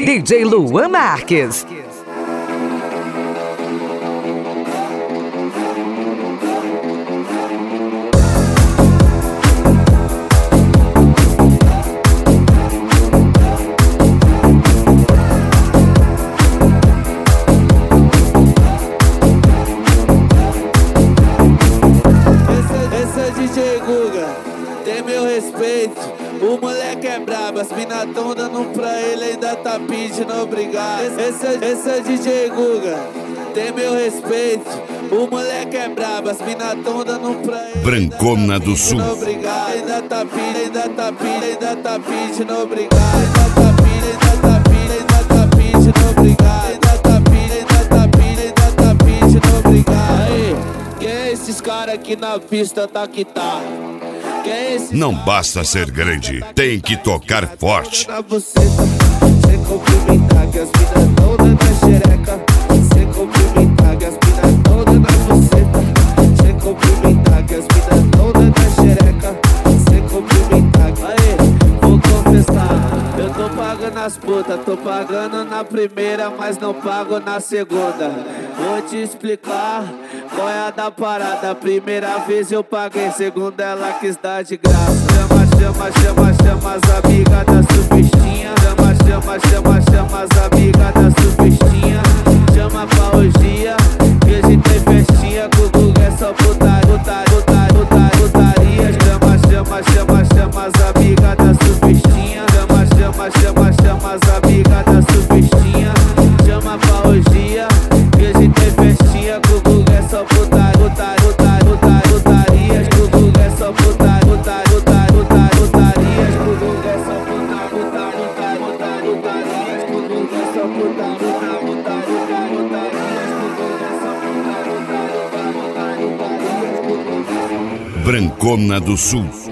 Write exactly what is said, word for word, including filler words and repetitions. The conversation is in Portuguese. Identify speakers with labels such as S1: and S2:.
S1: D J Luan Marques.
S2: O moleque é brabo, as mina tão dando pra ele, ainda tá pedindo obrigado. Esse, esse, esse é D J Guga, tem meu respeito. O moleque é brabo, as mina tão dando pra ele.
S3: Brancona do Sul.
S2: Obrigado. Ainda tá pedindo, ainda tá pedindo, ainda tá pedindo obrigado. Ainda tá pedindo, ainda tá pedindo, ainda tá pedindo obrigado. Ainda tá pedindo, ainda tá pedindo, ainda tá pedindo obrigado. Aí, quem é esses caras aqui na pista, tá que tá?
S3: Não basta ser grande, tem que tocar forte.
S2: Sem cumprimentar que as minas todas na xereca. Sem cumprimentar que as minas todas na buceta. Sem cumprimentar que as minas todas na xereca. Sem cumprimentar. Aê, vou confessar, eu tô pagando as putas. Tô pagando na primeira, mas não pago na segunda. Vou te explicar qual é a da parada. Primeira vez eu paguei, segunda ela quis dar de graça. Chama, chama, chama, chama as amigas da surfistinha. Chama, chama, chama, chama as amigas da surfistinha. Chama pra orgia, que hoje tem festinha. Com o Guga é só putaria, putaria, putaria, putaria. Chama, chama, chama, chama as amigas da surfistinha. Chama, chama, chama, chama as amigas da surfistinha. Chama pra orgia, que hoje tem festinha. Com o Guga é só putaria, putaria, putaria, putaria, putaria. Com o Guga é só putaria, putaria, putaria, putaria, putaria. Com o Guga é só putaria, putaria, putaria, putaria, putaria. Com o Guga é só putaria, putaria, putaria, putaria, putaria. Com o Guga é só putaria, putaria, putaria, putaria, putaria.
S3: Brancona do Sul.